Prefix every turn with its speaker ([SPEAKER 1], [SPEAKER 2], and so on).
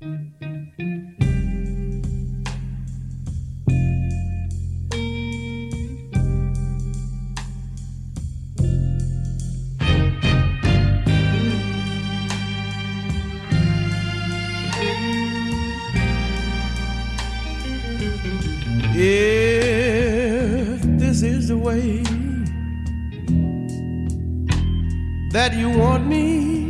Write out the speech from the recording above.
[SPEAKER 1] If this is the way that you want me